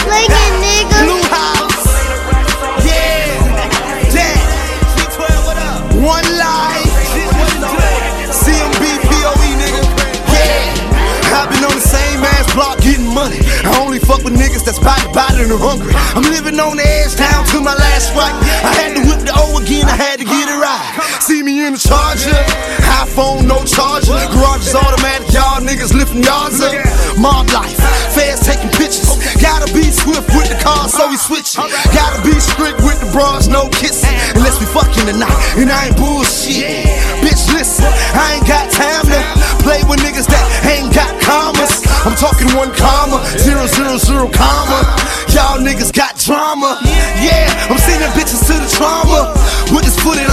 Slinging, nigga. Blue House. Yeah. That. One Life. CMBPOE, nigga. Yeah. I've been on the same ass block getting money. I only fuck with niggas that's body and hungry. I'm living on the edge down to my last strike. I had to whip the O again, I had to get it right. See me in the Charger, iPhone, no charger. Garage is automatic, y'all niggas lifting yards up. Mob life, fast taking pictures. Gotta be swift with the car, so we switching. Gotta be strict with the bras, no kissing. Unless we fucking tonight, and I ain't bullshit. Bitch, listen, I ain't got time to play with niggas that ain't got commas. I'm talking 1 comma, 0, 0, 0 comma. Y'all niggas got drama. Yeah, I'm sending bitches to the trauma.